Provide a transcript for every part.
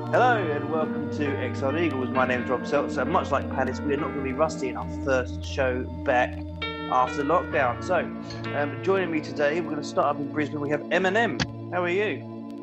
Hello and welcome to XR Eagles. My name is Rob Seltzer. Much like Palace, we are not going to be rusty in our first show back after lockdown. So, joining me today, we're going to start up in Brisbane. We have Eminem. How are you?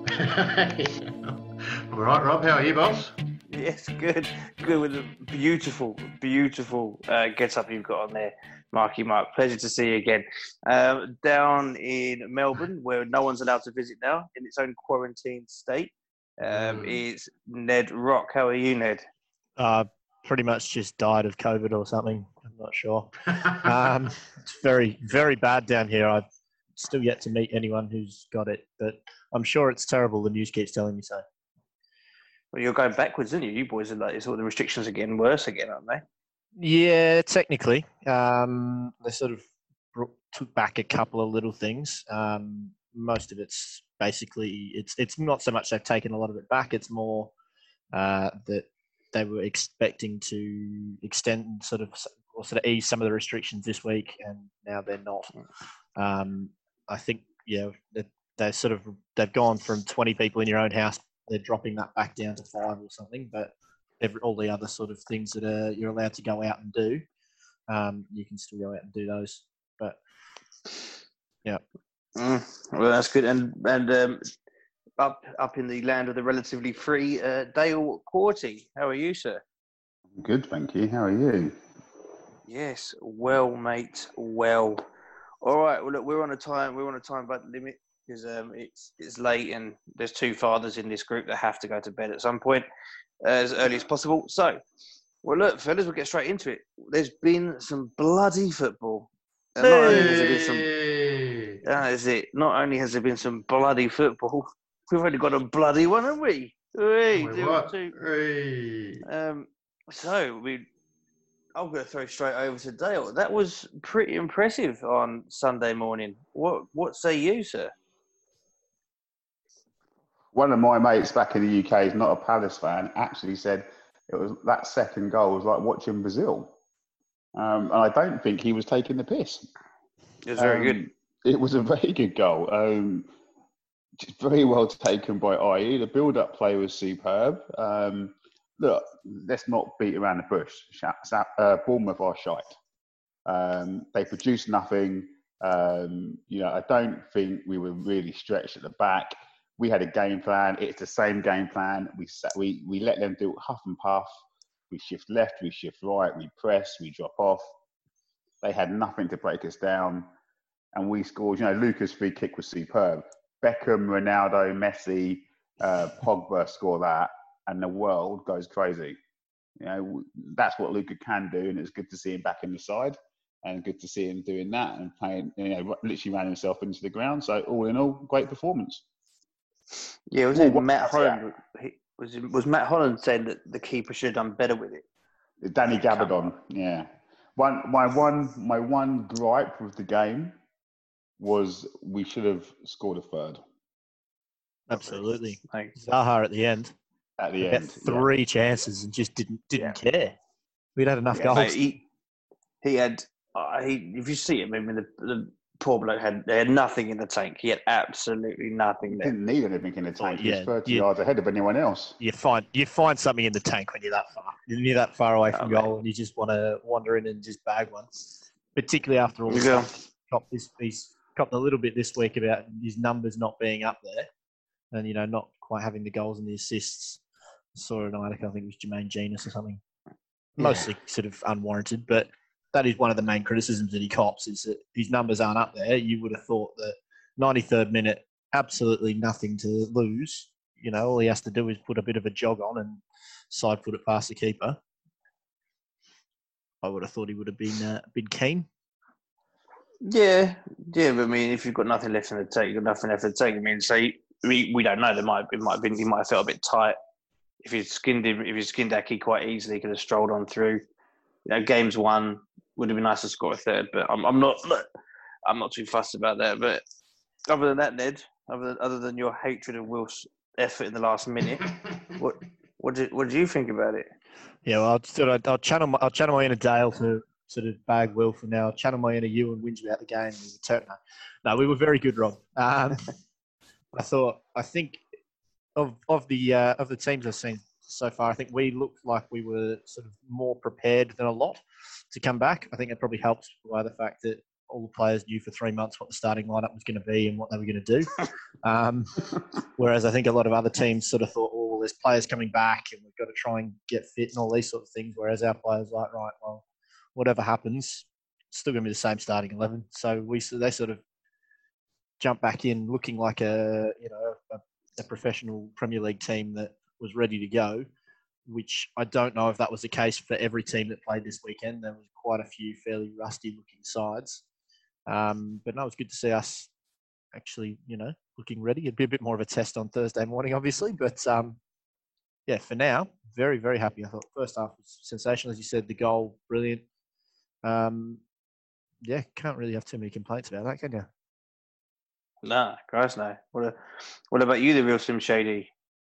All right, Rob. How are you, boss? Yes, good. Good with the beautiful get-up you've got on there, Marky Mark. Pleasure to see you again. Down in Melbourne, where no one's allowed to visit now, in its own quarantine state. Is Ned Rock. How are you, Ned? Pretty much just died of COVID or something. I'm not sure. It's very, very bad down here. I've still yet to meet anyone who's got it, but I'm sure it's terrible. The news keeps telling me so. Well, you're going backwards, aren't you? You boys are like, sort of the restrictions are getting worse again, aren't they? Yeah, technically. They sort of took back a couple of little things. Most of it's basically, it's not so much they've taken a lot of it back. It's more that they were expecting to extend sort of ease some of the restrictions this week, and now they're not. I think, they've gone from 20 people in your own house. They're dropping that back down to 5 or something, but all the other sort of things that you're allowed to go out and do, you can still go out and do those. But yeah. Well, that's good. And up in the land of the relatively free, Dale Corty. How are you, sir? Good, thank you. How are you? Yes, well, mate. Well. All right. Well, look, we're on a time but limit because it's late and there's 2 fathers in this group that have to go to bed at some point as early as possible. So, well, look, fellas, we'll get straight into it. There's been some bloody football. And not only has there been some, that is it. Not only has there been some bloody football, we've only got a bloody one, haven't we? I'm going to throw straight over to Dale. That was pretty impressive on Sunday morning. What say you, sir? One of my mates back in the UK is not a Palace fan. Actually said it was that second goal was like watching Brazil, and I don't think he was taking the piss. It was very good. It was a very good goal. Just very well taken by IE. The build-up play was superb. Look, let's not beat around the bush. Bournemouth are shite. They produced nothing. I don't think we were really stretched at the back. We had a game plan. It's the same game plan. We let them do huff and puff. We shift left, we shift right, we press, we drop off. They had nothing to break us down. And we scored. Luka's free kick was superb. Beckham, Ronaldo, Messi, Pogba score that, and the world goes crazy. That's what Luka can do, and it's good to see him back in the side, and good to see him doing that and playing. Literally ran himself into the ground. So all in all, great performance. Yeah, was it Matt Holland? Was Matt Holland saying that the keeper should have done better with it? Danny Gabardon, yeah. My one gripe with the game was we should have scored a third. Absolutely. Zaha at the end. At the end, 3 chances and just didn't care. We'd had enough goals. Mate, he had. If you see him, I mean, the poor bloke had nothing in the tank. He had absolutely nothing there. He didn't need anything in the tank. He was 30 yards ahead of anyone else. You find something in the tank when you're that far. You're that far away from goal, and you just want to wander in and just bag one. Particularly after all this stuff. He's copped a little bit this week about his numbers not being up there, and not quite having the goals and the assists. I saw an article, I think it was Jermaine Genius or something. Mostly sort of unwarranted, but that is one of the main criticisms that he cops, is that his numbers aren't up there. You would have thought that 93rd minute, absolutely nothing to lose. All he has to do is put a bit of a jog on and side foot it past the keeper. I would have thought he would have been keen. Yeah, but I mean, if you've got nothing left in the tank, you've got nothing left in the tank. I mean, we don't know. He might have felt a bit tight. If he skinned Aki quite easily, he could have strolled on through. Games won. Would have been nice to score a third, but I'm not too fussed about that. But other than that, Ned, other than your hatred of Will's effort in the last minute, what do you think about it? Yeah, well, I'll channel my inner Dale to sort of bag Will for now. I'll channel my inner you and whinge about the game. No, we were very good, Rob. I think of the teams I've seen so far, I think we looked like we were sort of more prepared than a lot to come back. I think it probably helps by the fact that all the players knew for 3 months what the starting lineup was going to be and what they were going to do. Whereas I think a lot of other teams sort of thought, oh, well, there's players coming back and we've got to try and get fit and all these sort of things. Whereas our players are like, right, well, whatever happens, it's still going to be the same starting 11. So they sort of jump back in looking like a professional Premier League team that was ready to go, which I don't know if that was the case for every team that played this weekend. There was quite a few fairly rusty-looking sides. But no, it was good to see us actually, looking ready. It'd be a bit more of a test on Thursday morning, obviously. But, for now, very, very happy. I thought first half was sensational. As you said, the goal, brilliant. Can't really have too many complaints about that, can you? Nah, Christ no. What about you, the real Sim Shady?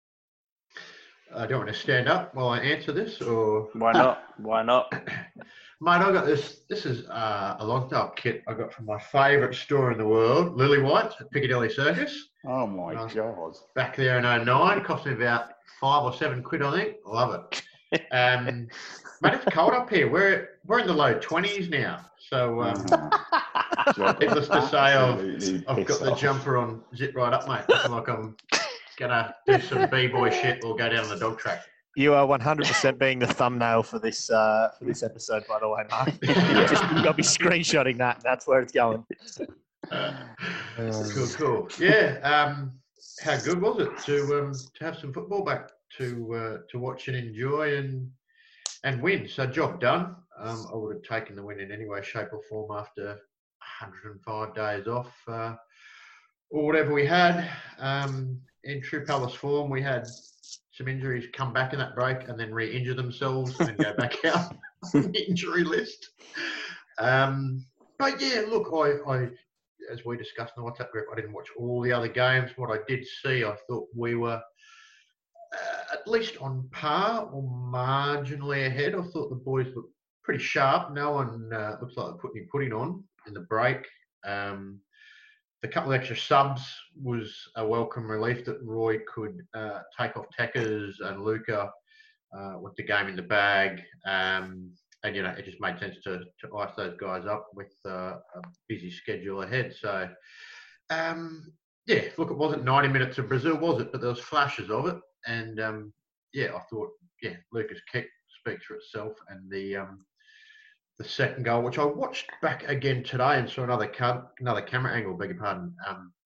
I don't want to stand up while I answer this, or why not? Why not? Mate, I got this. This is a Lonsdale kit I got from my favourite store in the world, Lily White's at Piccadilly Circus. Oh my God! Back there in 2009, cost me about £5 or £7, I think. Love it. Mate, it's cold up here. We're in the low 20s now, so needless to say, I've got the jumper on, zip right up, mate. Looking like I'm gonna do some b-boy shit or go down the dog track. You are 100% being the thumbnail for this episode, by the way, Mark. You'll be screenshotting that. That's where it's going. Cool. Yeah. How good was it to have some football back to watch and enjoy and win? So job done. I would have taken the win in any way, shape or form after 105 days off or whatever we had. In true Palace form, we had some injuries come back in that break and then re-injure themselves and go back out on the injury list. But yeah, look, I as we discussed in the WhatsApp group, I didn't watch all the other games. What I did see, I thought we were at least on par or marginally ahead. I thought the boys looked pretty sharp. No one looks like they're putting any pudding on in the break. The couple of extra subs was a welcome relief that Roy could take off Tekkers and Luca with the game in the bag. And, it just made sense to ice those guys up with a busy schedule ahead. So, look, it wasn't 90 minutes of Brazil, was it? But there was flashes of it. And, I thought, Luca's kick speaks for itself. And the second goal, which I watched back again today and saw another camera angle, beg your pardon.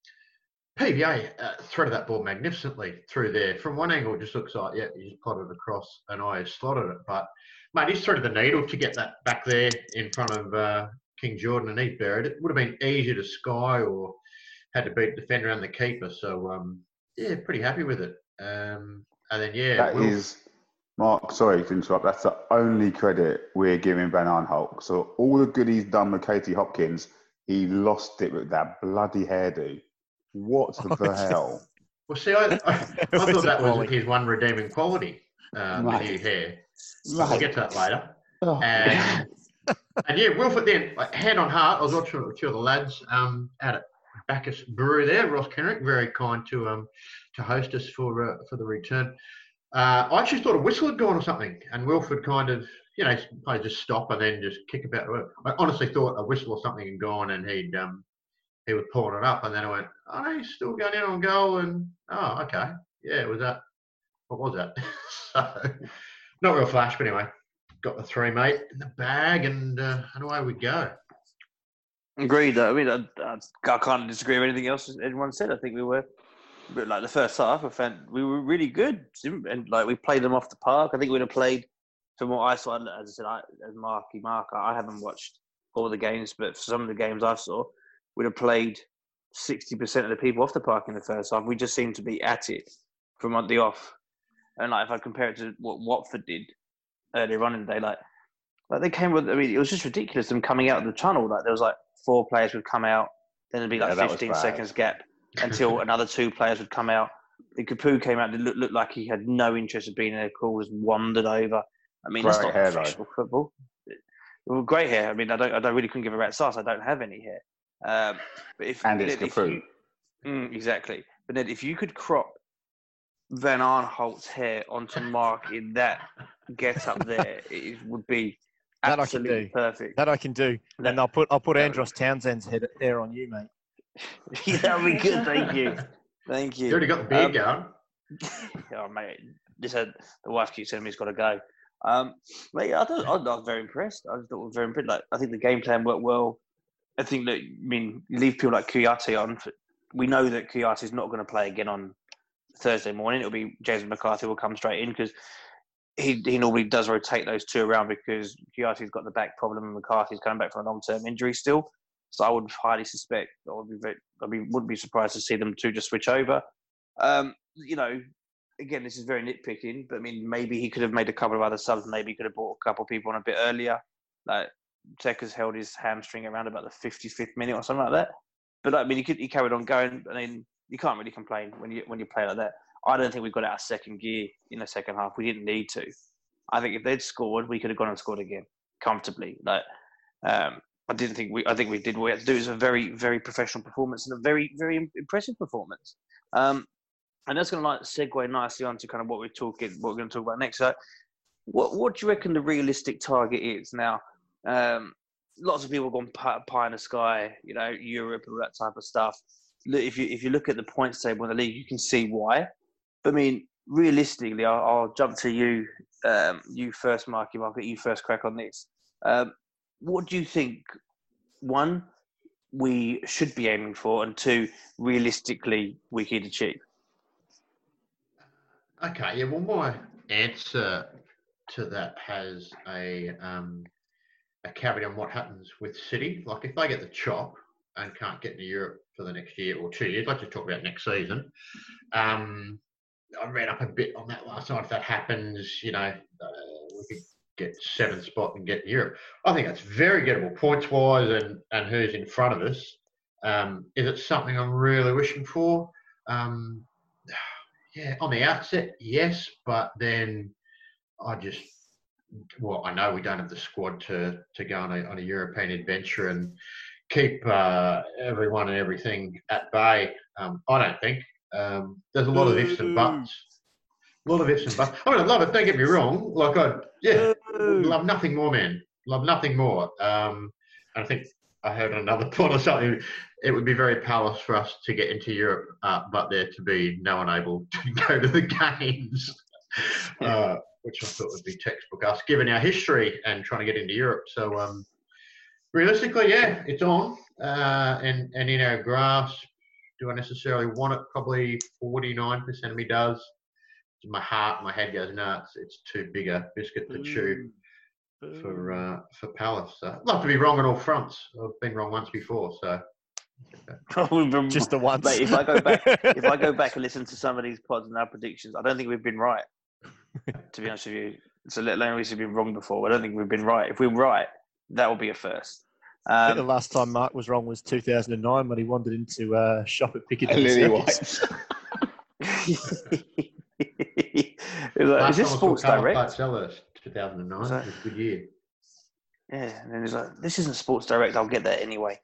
PBA threaded that ball magnificently through there. From one angle, it just looks like, he just potted it across and I slotted it. But, mate, he's threaded the needle to get that back there in front of King Jordan and he's buried it. It would have been easier to sky or had to beat the defender and the keeper. So, pretty happy with it. And then, Mark, sorry to interrupt. That's the only credit we're giving Van Aanholt. So all the good he's done with Katie Hopkins, he lost it with that bloody hairdo. What the hell? Well, see, I thought that was his one redeeming quality, the new hair. We'll get to that later. And Wilfred then, hand on heart, I was watching with two of the lads out at Bacchus Brewery there. Ross Kenrick, very kind to host us for the return. I actually thought a whistle had gone or something, and Wilfred kind of, probably just stop and then just kick about. I honestly thought a whistle or something had gone, and he was pulling it up, and then I went, "Oh no, he's still going in on goal," and okay, was that? What was that? So, not real flash, but anyway, got the 3, mate, in the bag, and away we go. Agreed. I mean, I can't disagree with anything else anyone said. I think we were. But like the first half, we were really good, and we played them off the park. I think we'd have played, from what I saw, as I said, as Marky Mark, I haven't watched all the games, but for some of the games I saw, we'd have played 60% of the people off the park in the first half. We just seemed to be at it from the off. And if I compare it to what Watford did earlier on in the day, they came with. I mean, it was just ridiculous them coming out of the tunnel. There was 4 players would come out, then there'd be 15 seconds gap until another 2 players would come out. The Capu came out. It looked like he had no interest in being in the call. Was wandered over. I mean, it's not professional football. Well, great hair. I mean, I couldn't give a rat's ass. I don't have any hair. But it's Capu. Exactly. But then if you could crop Van Aanholt's hair onto Mark in that get up there, it would be absolutely perfect. That I can do. And I'll put Andros Townsend's hair on you, mate. Yeah, that'd be good. Thank you. You already got the beard going. Oh, mate. The wife keeps telling me he's got to go. Mate, I was very impressed. I thought it was very impressed. Like, I think the game plan worked well. I think that, you leave people like Kouyaté on. We know that Kouyaté is not going to play again on Thursday morning. It'll be James McCarthy will come straight in because he normally does rotate those two around because Kouyaté's got the back problem and McCarthy's coming back from a long-term injury still. So I would highly suspect, wouldn't be surprised to see them two just switch over. Again, this is very nitpicking, but maybe he could have made a couple of other subs. Maybe he could have brought a couple of people on a bit earlier. Like Tekker's held his hamstring around about the 55th minute or something like that. But he carried on going. You can't really complain when you play like that. I don't think we got out of second gear in the second half. We didn't need to. I think if they'd scored, we could have gone and scored again comfortably. I think we did what we had to do. It was a very, very professional performance and a very, very impressive performance. And that's going to segue nicely onto kind of what we're going to talk about next. So, what do you reckon the realistic target is now? Lots of people have gone pie in the sky, Europe and all that type of stuff. If you look at the points table in the league, you can see why. But realistically, I'll jump to you. You first, Marky. I'll get you first crack on this. What do you think? One, we should be aiming for, and two, realistically, we could achieve. Okay, yeah. Well, my answer to that has a caveat on what happens with City. Like, if they get the chop and can't get into Europe for the next year or 2 years, let's just talk about next season. I read up a bit on that last night. If that happens, we could get 7th spot and get to Europe. I think that's very gettable points-wise and who's in front of us. Is it something I'm really wishing for? Yeah, on the outset, yes, but then I know we don't have the squad to go on a European adventure and keep everyone and everything at bay. I don't think. There's a lot of ifs and buts. I love it. Don't get me wrong. Love nothing more, man. Love nothing more. And I think I heard another point or something. It would be very powerless for us to get into Europe, but there to be no one able to go to the games, which I thought would be textbook us, given our history and trying to get into Europe. So realistically, yeah, it's on. And in our grasp, do I necessarily want it? Probably 49% of me does. My head goes, no, it's too big a biscuit to chew for Palace. So I'd love to be wrong on all fronts. I've been wrong once before, so. Just the once. Mate, if I go back and listen to some of these pods and our predictions, I don't think we've been right. To be honest with you, so let alone we've been wrong before. I don't think we've been right. If we're right, that will be a first. I think the last time Mark was wrong was 2009 when he wandered into a shop at Piccadilly. Is this Sports Direct? 2009 was a good year. Yeah, and then he's like, "This isn't Sports Direct. I'll get that anyway."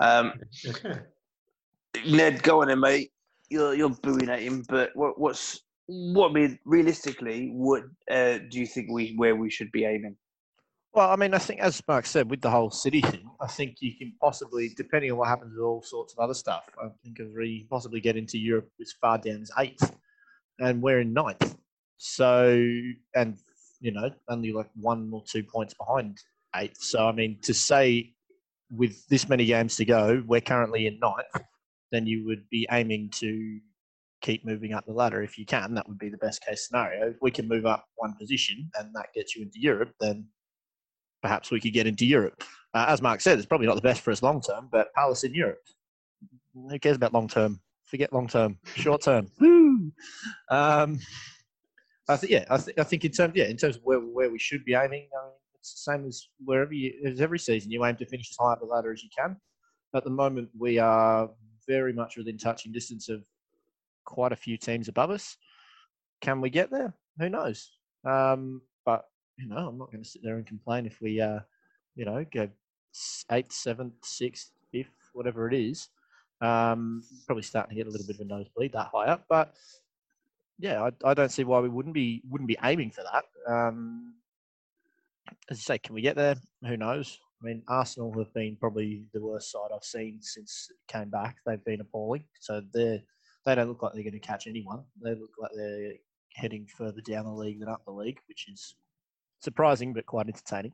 Ned, go on then, mate. You're booing at him, but realistically, what do you think where we should be aiming? Well, I think, as Mark said, with the whole City thing, I think you can possibly, depending on what happens with all sorts of other stuff, I think we possibly get into Europe as far down as 8th, and we're in 9th. So, and only like 1 or 2 points behind 8th. So, to say with this many games to go, we're currently in 9th, then you would be aiming to keep moving up the ladder if you can. That would be the best case scenario. If we can move up 1 position and that gets you into Europe, then perhaps we could get into Europe. As Mark said, it's probably not the best for us long term, but Palace in Europe. Who cares about long term? Forget long term. Short term. Woo! I think in terms of where we should be aiming, it's the same as as every season. You aim to finish as high up the ladder as you can. At the moment, we are very much within touching distance of quite a few teams above us. Can we get there? Who knows? But I'm not going to sit there and complain if we, go 8th, 7th, 6th, 5th, whatever it is. Probably starting to get a little bit of a nosebleed that high up. But yeah, I don't see why we wouldn't be aiming for that. As you say, can we get there? Who knows? I mean, Arsenal have been probably the worst side I've seen since it came back. They've been appalling. So they don't look like they're going to catch anyone. They look like they're heading further down the league than up the league, which is surprising but quite entertaining.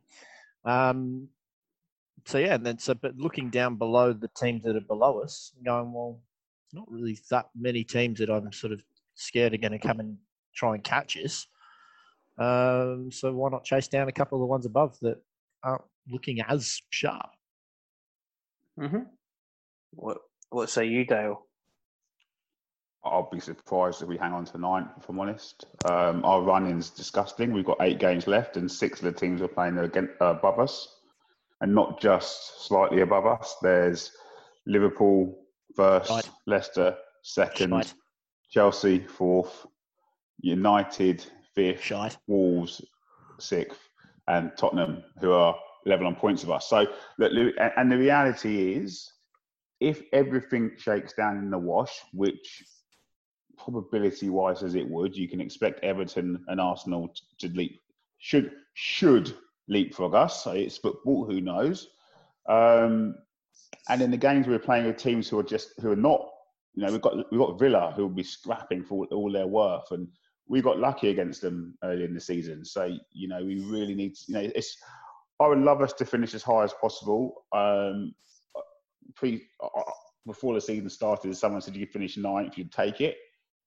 But looking down below the teams that are below us, going, well, not really that many teams that I'm sort of scared are going to come and try and catch us. So why not chase down a couple of the ones above that aren't looking as sharp? Mm-hmm. What say you, Dale? I'll be surprised if we hang on to 9th, if I'm honest. Our run-in's disgusting. We've got 8 games left and 6 of the teams are playing above us. And not just slightly above us. There's Liverpool first, right. Leicester second, right. Chelsea 4th, United 5th, right. Wolves 6th, and Tottenham, who are level on points of us. So, and the reality is, if everything shakes down in the wash, which probability-wise as it would, you can expect Everton and Arsenal to leap, should leapfrog us. So it's football, who knows? And in the games we're playing with teams who are not, we've got Villa who will be scrapping for all their worth, and we got lucky against them early in the season. So we really need to, I would love us to finish as high as possible. Before the season started, someone said you could finish 9th, you'd take it.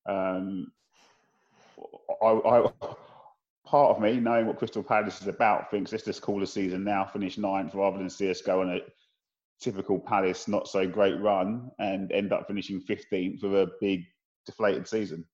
Part of me, knowing what Crystal Palace is about, thinks let's just call the season now, finish 9th, rather than see us go on a typical Palace not so great run and end up finishing 15th with a big deflated season.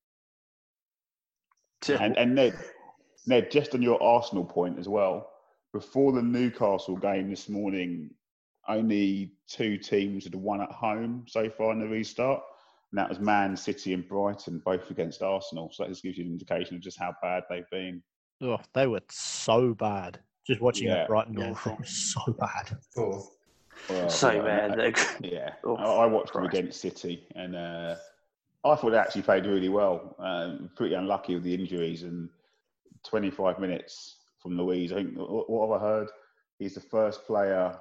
And Ned, just on your Arsenal point as well, before the Newcastle game this morning, only 2 teams had won at home so far in the restart. And that was Man City and Brighton, both against Arsenal. So that just gives you an indication of just how bad they've been. Oh, they were so bad. Just watching that Brighton game, they were so bad. Oh. Well, so bad. Yeah. I watched them against City, and I thought they actually played really well. Pretty unlucky with the injuries, and 25 minutes from Luiz. I think, what have I heard? He's the first player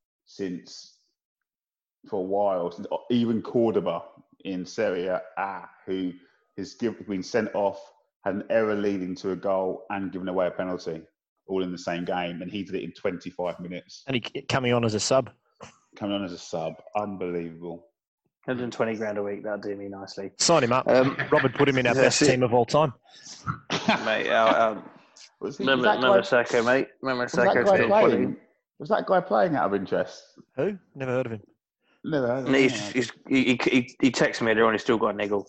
for a while, since even Cordoba in Serie A, who has been sent off, had an error leading to a goal and given away a penalty, all in the same game, and he did it in 25 minutes. And he coming on as a sub. Unbelievable. 120 grand a week, that'd do me nicely. Sign him up. Robert put him in our best team of all time. Mate, remember Sacco, mate? Remember Sacco? Was that guy playing out of interest? Who? Never heard of him. Never heard of him. He texted me earlier on, he's still got a niggle.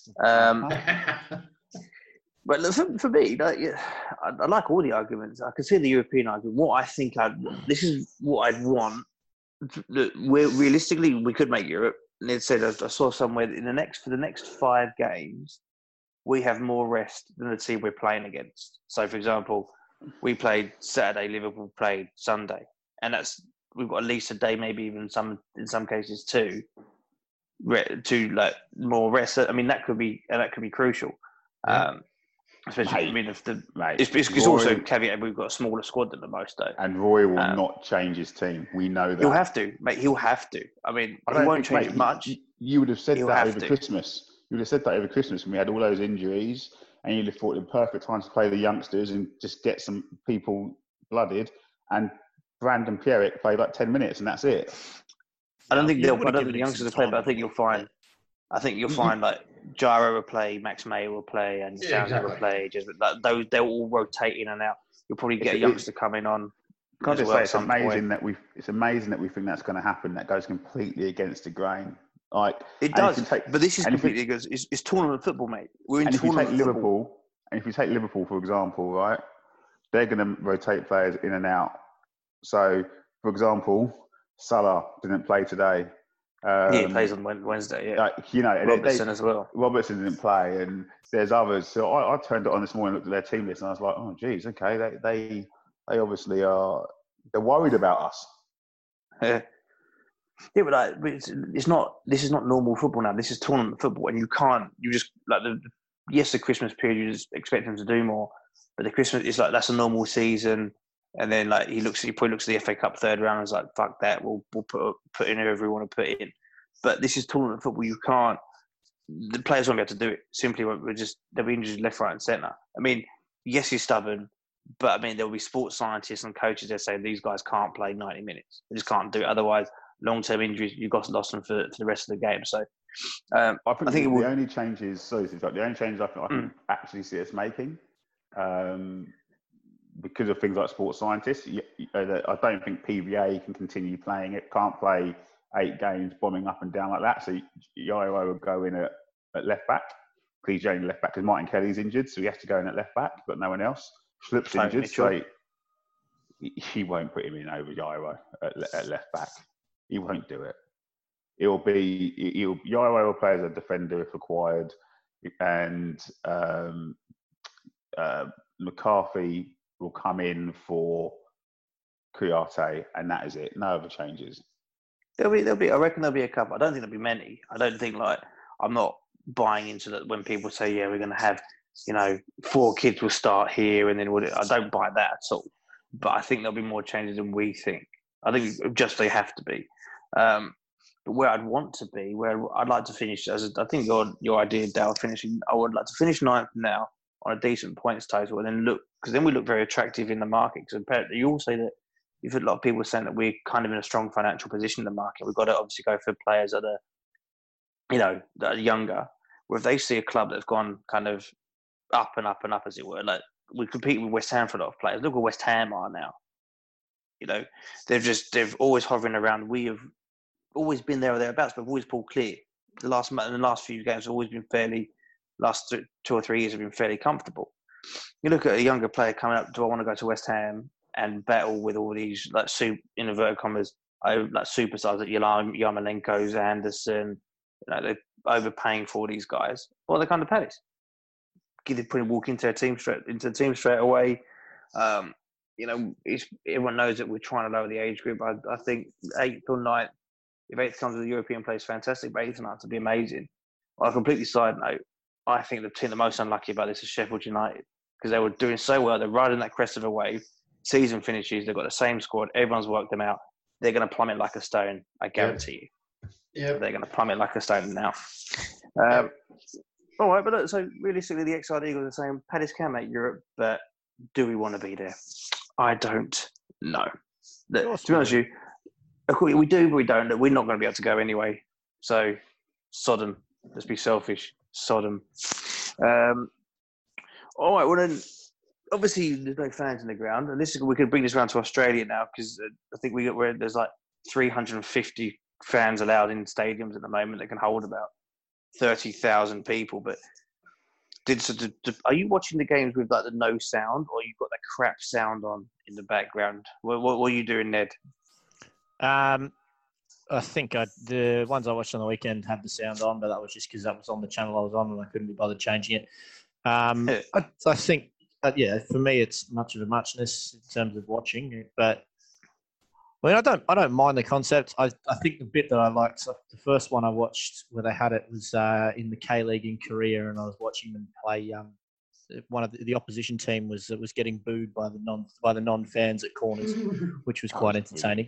But for me, I like all the arguments. I can see the European argument. What I think this is what I'd want. Realistically, we could make Europe. And it said, I saw somewhere that for the next 5 games, we have more rest than the team we're playing against. So, for example, we played Saturday, Liverpool played Sunday, and we've got at least a day, maybe even in some cases 2, like more rest. I mean, that could be crucial. Yeah. Especially, it's also caveat we've got a smaller squad than the most, though. And Roy will not change his team. We know that. He'll have to, mate. He'll have to. I mean, he won't change it much. You would have said that over Christmas. You would have said that over Christmas when we had all those injuries, and you'd have thought the perfect time to play the youngsters and just get some people blooded. And Brandon Pierrick played like 10 minutes, and that's it. I don't think the youngsters will play, but I think you'll find like Gyro will play, Max May will play, and Sounds will play. Just those, they'll all rotate in and out. You'll probably get a youngster coming on. Can I just say it's amazing that we think that's going to happen. That goes completely against the grain. Like it does, but this is completely against. It's tournament football, mate. We're in tournament football. And if you take Liverpool, for example, right, they're going to rotate players in and out. So, for example, Salah didn't play today. He plays on Wednesday, yeah. Robertson as well. Robertson didn't play, and there's others. So I turned it on this morning, looked at their team list, and I was like, oh, geez, okay, they obviously they're worried about us. Yeah, but it's not. This is not normal football now. This is tournament football, and you just like yes, the Christmas period you just expect him to do more, but the Christmas is like that's a normal season. And then like he probably looks at the FA Cup third round and is like, fuck that, we'll put in whoever we want to put in. But this is tournament football. You can't. The players won't be able to do it. Simply, they'll be injured left, right, and centre. I mean, yes, he's stubborn, but I mean, there'll be sports scientists and coaches that say these guys can't play 90 minutes. They just can't do it. Otherwise, long-term injuries, you've got lost them for the rest of the game. So, I think the only changes. The only changes I can actually see us making, because of things like sports scientists, I don't think PVA can continue playing it. Can't play 8 games bombing up and down like that. So Yoro will go in at left back. He's only left back because Martin Kelly's injured, so he has to go in at left back, but no one else. Schlupp's injured, so he won't put him in over Yoro at left back. He won't do it. Yoro will play as a defender if required, and McCarthy will come in for Kouyaté, and that is it. No other changes. There'll be. I reckon there'll be a couple. I don't think there'll be many. I don't think I'm not buying into that when people say, yeah, we're going to have, 4 kids will start here and then I don't buy that at all. But I think there'll be more changes than we think. I think they have to be. But where I'd want to be, where I'd like to finish, I think your idea, Dale, finishing, I would like to finish 9th now on a decent points total and then because then we look very attractive in the market. Because you all say that you've had a lot of people saying that we're kind of in a strong financial position in the market. We've got to obviously go for players that are, that are younger. Where if they see a club that's gone kind of up and up and up, as it were, like we compete with West Ham for a lot of players. Look where West Ham are now. They've always hovering around. We have always been there or thereabouts, but we've always pulled clear. In the last few games have always been last 2 or 3 years have been fairly comfortable. You look at a younger player coming up, do I want to go to West Ham and battle with all these, like, in inverted commas, like superstars like Yarmolenko's, Anderson, they're overpaying for all these guys. Well, they come to Palace. Walk into the team straight away. Everyone knows that we're trying to lower the age group. I think 8th or 9th, if 8th comes with a European place, fantastic. But 8th and 9th would be amazing. On a completely side note, I think the team the most unlucky about this is Sheffield United because they were doing so well. They're riding that crest of a wave. Season finishes. They've got the same squad. Everyone's worked them out. They're going to plummet like a stone. I guarantee you. Yeah, they're going to plummet like a stone now. All right, but look, so realistically, the Exide Eagles are saying Palace can make Europe, but do we want to be there? I don't know. Look, to be honest with you, we do, but we don't. We're not going to be able to go anyway. So, Sodom. Let's be selfish. Sodom. All right, well then, obviously there's no fans in the ground, and we could bring this around to Australia now because I think there's like 350 fans allowed in stadiums at the moment that can hold about 30,000 people. But are you watching the games with like the no sound, or you've got that crap sound on in the background? What are you doing, Ned? I think the ones I watched on the weekend had the sound on, but that was just because that was on the channel I was on and I couldn't be bothered changing it. I think, for me, it's much of a muchness in terms of watching it. But I mean, I don't mind the concept. I think the bit that I liked, the first one I watched where they had it was in the K League in Korea, and I was watching them play. One of the opposition team was getting booed by the non fans at corners, which was quite entertaining.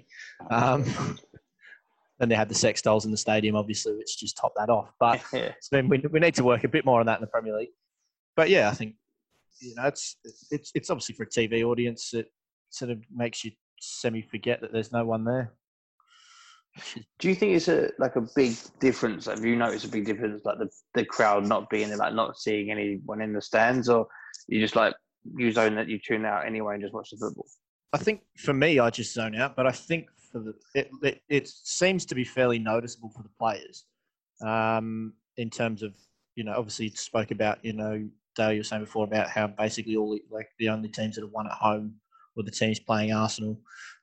And they had the sex dolls in the stadium, obviously, which just topped that off. But so we need to work a bit more on that in the Premier League. But yeah, I think it's obviously for a TV audience. It sort of makes you semi-forget that there's no one there. Do you think it's a big difference? Have you noticed a big difference, like the crowd not being there, like not seeing anyone in the stands, or you just you zone that, you tune out anyway and just watch the football? I think for me, I just zone out, but I think it seems to be fairly noticeable for the players in terms of, obviously you spoke about, Dale, you were saying before about how basically all the only teams that have won at home were the teams playing Arsenal.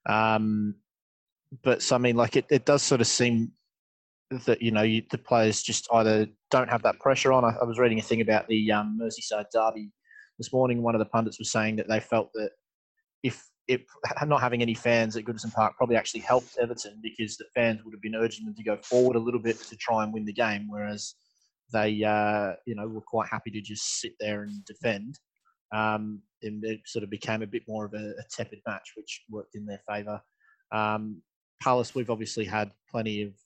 But so, I mean, it does sort of seem that, the players just either don't have that pressure on. I was reading a thing about the Merseyside derby this morning. One of the pundits was saying that they felt that if not having any fans at Goodison Park probably actually helped Everton because the fans would have been urging them to go forward a little bit to try and win the game, whereas they were quite happy to just sit there and defend. And it sort of became a bit more of a tepid match, which worked in their favour. Palace, we've obviously had plenty of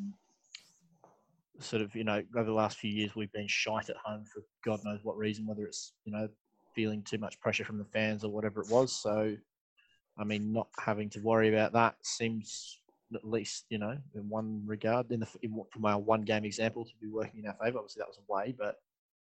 over the last few years, we've been shite at home for God knows what reason, whether it's, feeling too much pressure from the fans or whatever it was. So, I mean, not having to worry about that seems, at least, in one regard, from our one-game example, to be working in our favour. Obviously, that was away, but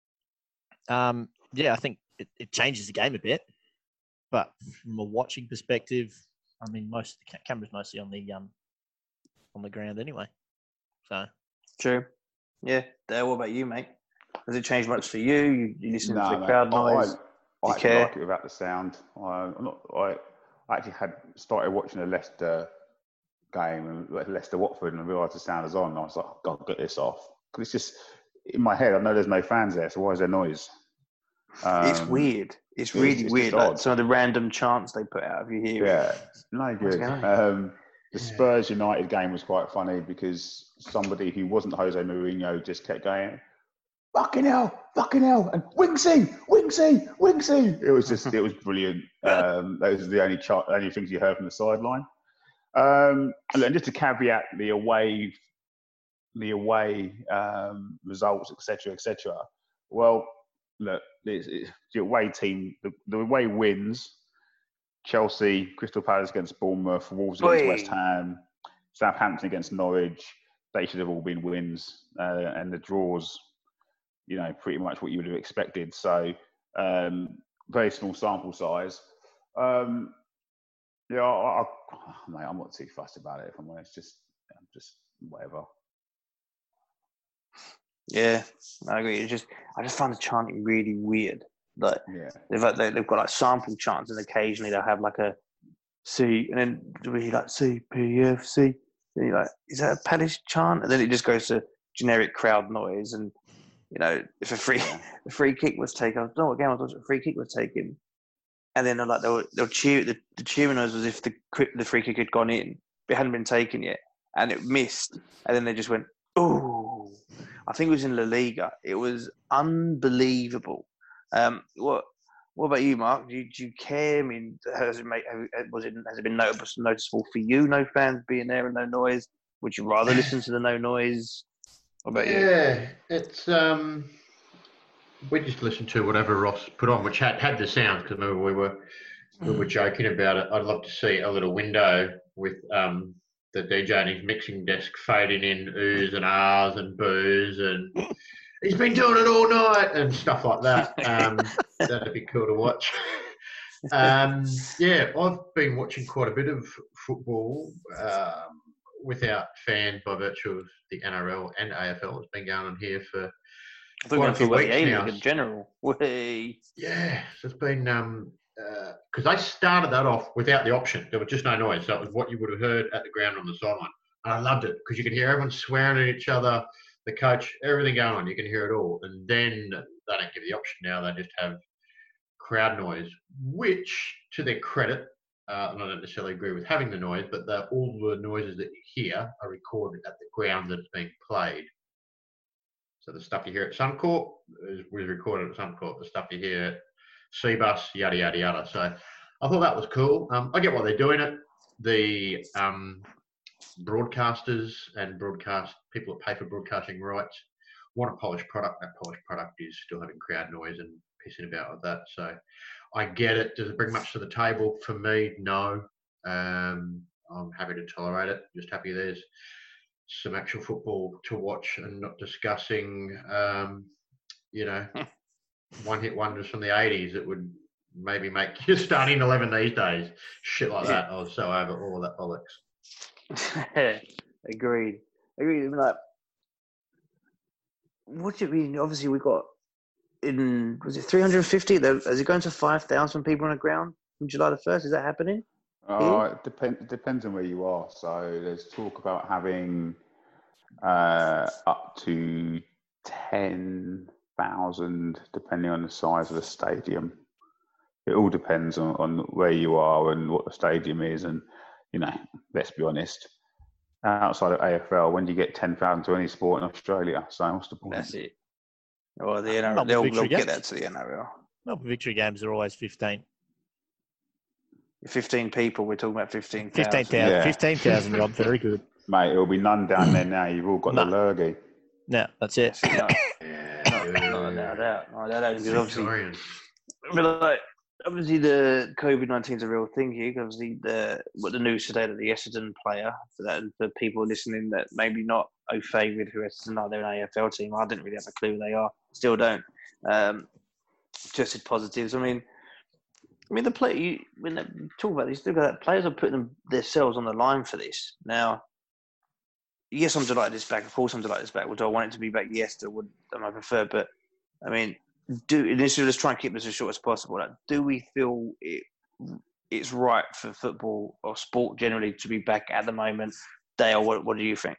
I think it changes the game a bit. But from a watching perspective, I mean, most of the cameras mostly on the ground anyway. So true. Yeah. Dale, what about you, mate? Has it changed much for you? You listen to the crowd noise? I actually like it without the sound. I actually had started watching a Leicester game, Leicester Watford, and I realised the sound was on. And I was like, oh, God, get this off. Because it's just in my head. I know there's no fans there, so why is there noise? It's weird. It's really weird. Like some of the random chants they put out. If you hear it, no good. The Spurs United game was quite funny because somebody who wasn't Jose Mourinho just kept going, fucking hell, and Wingsy. It was brilliant. Those are the only things you heard from the sideline. And then just to caveat the away results, etc. Well, look, it's the away team. The away wins. Chelsea, Crystal Palace against Bournemouth, Wolves against West Ham, Southampton against Norwich. They should have all been wins, and the draws, pretty much what you would have expected. So, very small sample size. Mate, I'm not too fussed about it. If I'm honest, just whatever. Yeah, I agree. I just find the chanting really weird. Like, they've got like sample chants, and occasionally they'll have like a C, and then they'll be like CPFC. And you're like, is that a Palace chant? And then it just goes to generic crowd noise. And if a free kick was taken, I don't know what game I was watching. A free kick was taken, and then they'll cheer. The cheering noise was if the free kick had gone in, but it hadn't been taken yet, and it missed, and then they just went, "Oh!" I think it was in La Liga. It was unbelievable. What about you, Mark? Do you care? I mean, has it been noticeable for you? No fans being there and no noise. Would you rather listen to the no noise? What about you? Yeah, it's we just listened to whatever Ross put on, which had the sound, because remember we were joking about it. I'd love to see a little window with the DJ and his mixing desk fading in oohs and ahs and boos and he's been doing it all night and stuff like that. That'd be cool to watch. I've been watching quite a bit of football without fans by virtue of the NRL and AFL. It's been going on here for quite a few weeks now. In general. Yeah, so it's been because they started that off without the option. There was just no noise. So it was what you would have heard at the ground on the sideline. And I loved it because you could hear everyone swearing at each other, the coach, everything going on. You can hear it all. And then they don't give the option now. They just have crowd noise, which, to their credit, I don't necessarily agree with having the noise, but all the noises that you hear are recorded at the ground that it's being played. So the stuff you hear at Suncorp was recorded at Suncorp. The stuff you hear at Cbus, yada, yada, yada. So I thought that was cool. I get why they're doing it. The broadcasters and people that pay for broadcasting rights want a polished product. That polished product is still having crowd noise and pissing about with that. So I get it. Does it bring much to the table? For me, no. I'm happy to tolerate it. Just happy there's some actual football to watch and not discussing, one-hit wonders from the 80s that would maybe make your starting 11 these days. Shit like that. I was so over all of that bollocks. Agreed. Like, what do you mean? Obviously, we got was it 350? Is it going to 5,000 people on the ground from July the 1st? Is that happening? It depends on where you are. So there's talk about having up to 10,000, depending on the size of the stadium. It all depends on where you are and what the stadium is. And, let's be honest, outside of AFL, when do you get 10,000 to any sport in Australia? So what's the point? That's it. Or the NRL, they'll get that to the NRL. Melbourne Victory games are always 15. 15 people, we're talking about 15,000. 15,000, Rob, very good. Mate, it'll be none down there now. You've all got the lurgy. No, that's it. Not a doubt. Obviously, the COVID-19 is a real thing here. Obviously, what the news today that the Essendon player, for people listening that maybe not au fait with who Essendon are, they're an AFL team. I didn't really have a clue who they are. Still don't. Tested positives. I mean, the player. When they talk about these, players are putting themselves on the line for this. Now, yes, I'm delighted it's back. Of course, I'm delighted it's back. Would I want it to be back? Yes, would I prefer? But I mean, initially, let's try and keep this as short as possible. Like, do we feel it's right for football or sport generally to be back at the moment? Dale, what do you think?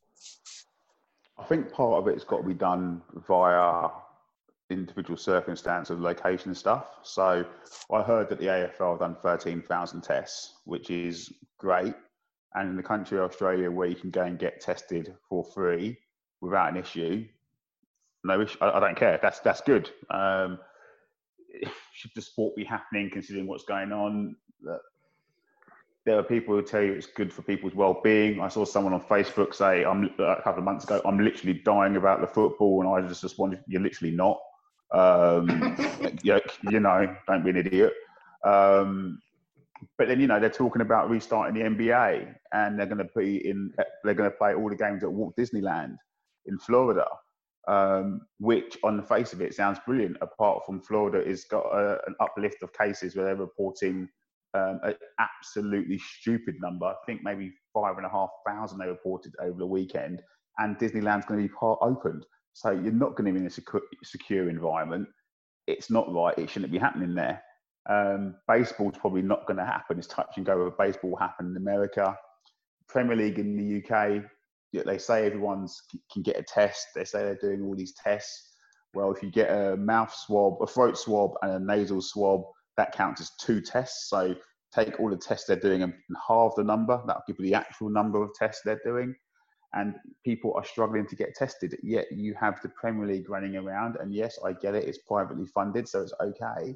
I think part of it's got to be done via individual circumstance of location and stuff. So I heard that the AFL have done 13,000 tests, which is great. And in the country of Australia, where you can go and get tested for free without an issue, no issue. I don't care. That's good. Should the sport be happening, considering what's going on? There are people who tell you it's good for people's well-being. I saw someone on Facebook say, a couple of months ago, I'm literally dying about the football, and I just responded, "You're literally not." Don't be an idiot. But then, they're talking about restarting the NBA, and they're going to play all the games at Walt Disneyland in Florida, which on the face of it sounds brilliant. Apart from Florida has got an uplift of cases where they're reporting an absolutely stupid number. I think maybe 5,500 they reported over the weekend, and Disneyland's going to be part opened. So you're not going to be in a secure environment. It's not right. It shouldn't be happening there. Baseball's probably not going to happen. It's touch and go. With baseball will happen in America. Premier League in the UK, they say everyone can get a test. They say they're doing all these tests. Well, if you get a mouth swab, a throat swab, and a nasal swab, that counts as 2 tests. So take all the tests they're doing and halve the number. That'll give you the actual number of tests they're doing. And people are struggling to get tested. Yet you have the Premier League running around. And yes, I get it. It's privately funded, so it's okay.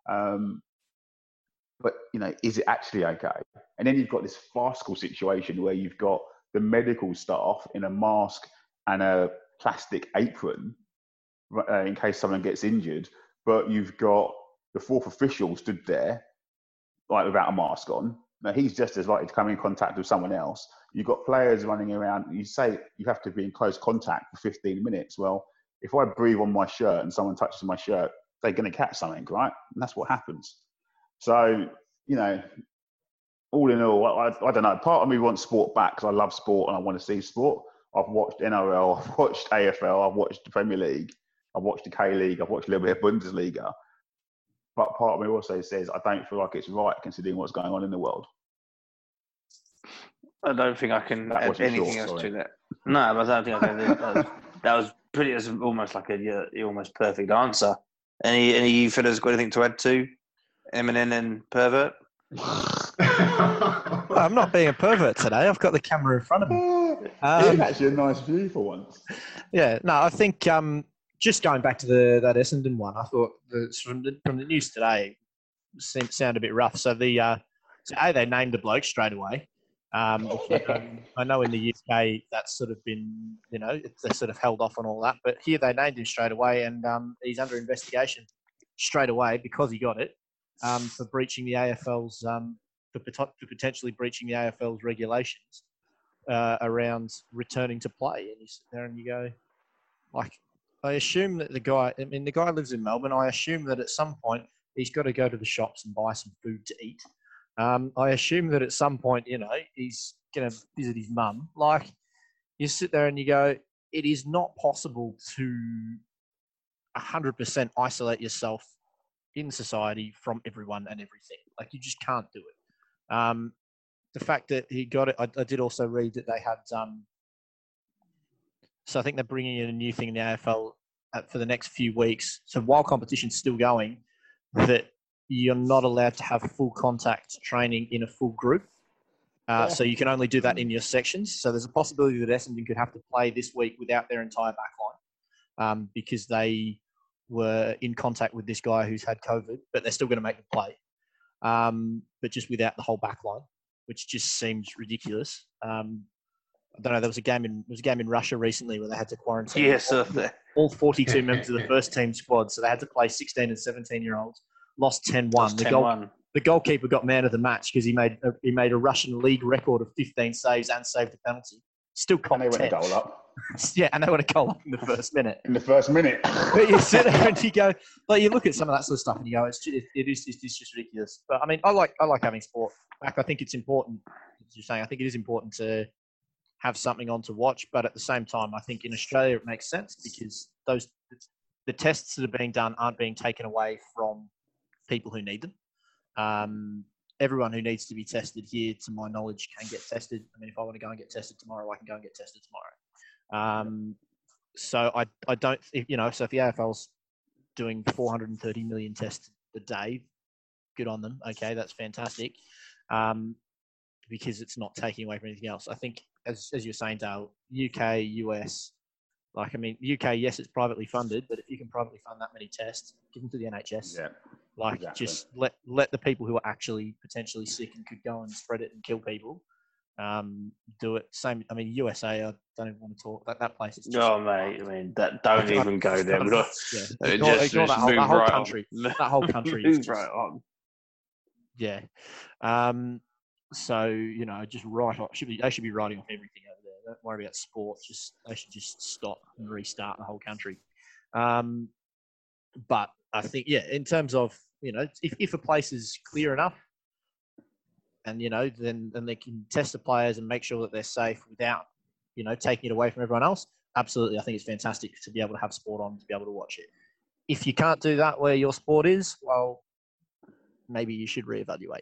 But, is it actually okay? And then you've got this farcical situation where you've got the medical staff in a mask and a plastic apron in case someone gets injured. But you've got the 4th official stood there, without a mask on. Now, he's just as likely to come in contact with someone else. You've got players running around. You say you have to be in close contact for 15 minutes. Well, if I breathe on my shirt and someone touches my shirt, they're going to catch something, right? And that's what happens. So, all in all, I don't know. Part of me wants sport back because I love sport and I want to see sport. I've watched NRL, I've watched AFL, I've watched the Premier League, I've watched the K-League, I've watched a little bit of Bundesliga. But part of me also says I don't feel like it's right considering what's going on in the world. I don't think I can add anything else to that. No, I don't think I can. That was pretty. That's almost like a almost perfect answer. Any of you fellas got anything to add to Eminem and pervert? I'm not being a pervert today. I've got the camera in front of me. It's actually a nice view for once. Yeah, no, I think just going back to that Essendon one, I thought from the news today sounded a bit rough. So they named the bloke straight away. I know in the UK that's sort of been, they sort of held off on all that, but here they named him straight away, and he's under investigation straight away because he got it for breaching the AFL's for potentially breaching the AFL's regulations around returning to play. And you sit there and you go, I assume that the guy lives in Melbourne. I assume that at some point he's got to go to the shops and buy some food to eat. I assume that at some point, he's going to visit his mum. You sit there and you go, it is not possible to 100% isolate yourself in society from everyone and everything. You just can't do it. The fact that he got it, I did also read that they had, so I think they're bringing in a new thing in the AFL for the next few weeks. So while competition's still going, that you're not allowed to have full contact training in a full group. So you can only do that in your sections. So there's a possibility that Essendon could have to play this week without their entire backline. because they were in contact with this guy who's had COVID, but they're still going to make the play. But just without the whole back line, which just seems ridiculous. I don't know. There was a game in Russia recently where they had to quarantine all 42 members of the first team squad. So they had to play 16 and 17-year-olds. Lost 10-1. The goalkeeper got man of the match because he made a Russian league record of 15 saves and saved a penalty. Still copped 10. And they went a goal up. Yeah, and they went a goal up in the first minute. But you sit there and you go, like, you look at some of that sort of stuff and you go, it's just ridiculous. But I mean, I like having sport back. I think it's important. As you're saying, I think it is important to have something on to watch. But at the same time, I think in Australia it makes sense because the tests that are being done aren't being taken away from people who need them. Everyone who needs to be tested here, to my knowledge, can get tested. I mean, if I want to go and get tested tomorrow, I can go and get tested tomorrow. So I don't, so if the AFL's doing 430 million tests a day, good on them. Okay, that's fantastic. Because it's not taking away from anything else. I think, as you're saying, Dale, UK, US, like, I mean, UK, yes, it's privately funded, but if you can privately fund that many tests, give them to the NHS. Yeah. Like, exactly. Just let the people who are actually potentially sick and could go and spread it and kill people do it. Same. I mean, USA. I don't even want to talk. That place is. Just, mate. I mean, don't even go there. Ignore that whole country. That whole country is just, right on. Yeah. So just write off. They should be writing off everything over there. Don't worry about sport. They should just stop and restart the whole country. But I think, in terms of, if a place is clear enough and, then they can test the players and make sure that they're safe without, taking it away from everyone else. Absolutely. I think it's fantastic to be able to have sport on, to be able to watch it. If you can't do that where your sport is, well, maybe you should reevaluate.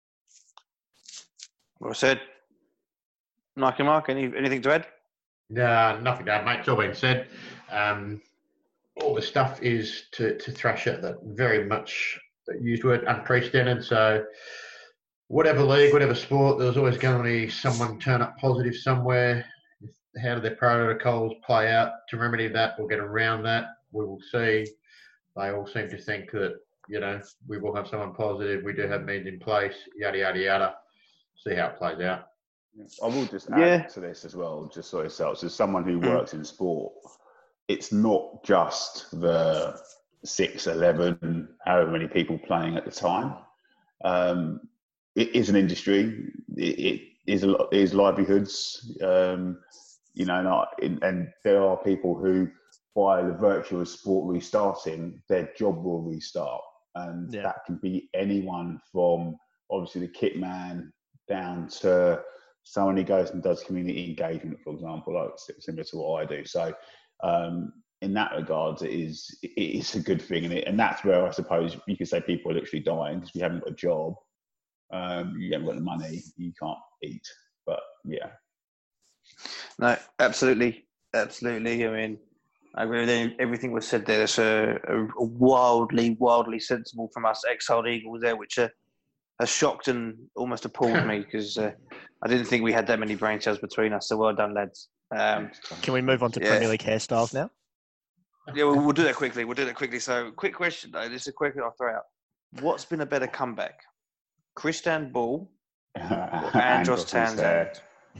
Well said. Nike Mark, anything to add? No, nothing to add, mate. It's all been said. All the stuff is to thrash it, that very much used word, unprecedented. So whatever league, whatever sport, there's always going to be someone turn up positive somewhere. How do their protocols play out to remedy that or get around that? We will see. They all seem to think that, we will have someone positive. We do have means in place, yada, yada, yada. See how it plays out. I will just add to this as well, just so yourself, as someone who works in sport, it's not just the 6, 11, however many people playing at the time. It is an industry. It is livelihoods. And there are people who, by the virtue of sport restarting, their job will restart. And that can be anyone from, obviously, the kit man down to someone who goes and does community engagement, for example, like similar to what I do. So in that regard, it is a good thing. And that's where I suppose you could say people are literally dying because we haven't got a job. You haven't got the money, you can't eat. But yeah. No, absolutely. I mean, I agree with everything was said there. It's a wildly sensible from us ex-old Eagles there, which has shocked and almost appalled me because I didn't think we had that many brain cells between us. So well done, lads. Can we move on to Premier League hairstyles now? Yeah, we'll do that quickly. So, quick question though. This is a quick one I'll throw out. What's been a better comeback, Christian Ball or Andros Townsend?